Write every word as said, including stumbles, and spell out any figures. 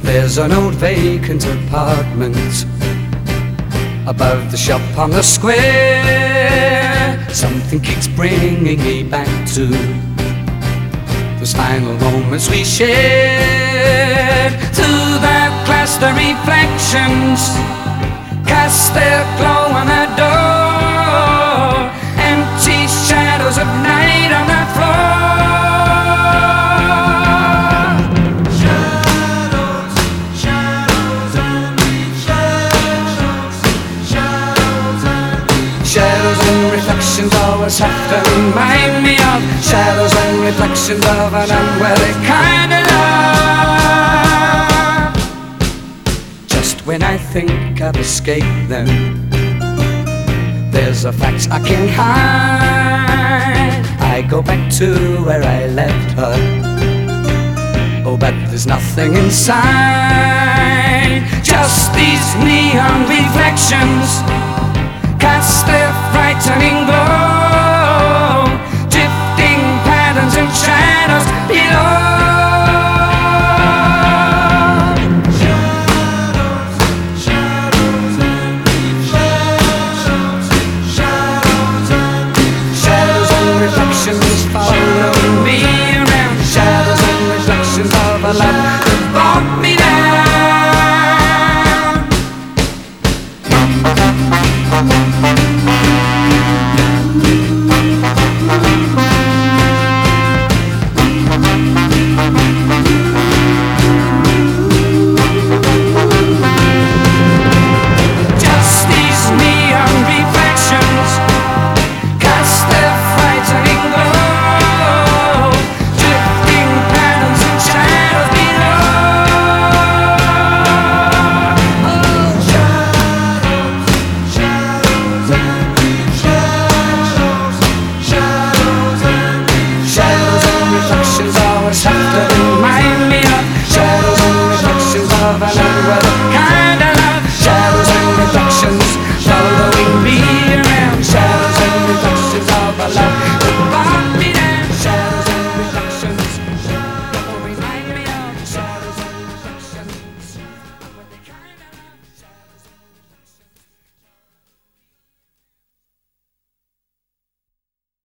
There's an old vacant apartment above the shop on the square. Something keeps bringing me back to those final moments we shared. Through the glass the reflections cast their glow on the door. Empty shadows of night on the floor. Shadows and reflections always have to remind me of shadows and reflections of an unworthy kind of love. Just when I think I've escaped them, there's a fact I can't hide. I go back to where I left her. Oh, but there's nothing inside. Just these neon reflections cast their frightening glow.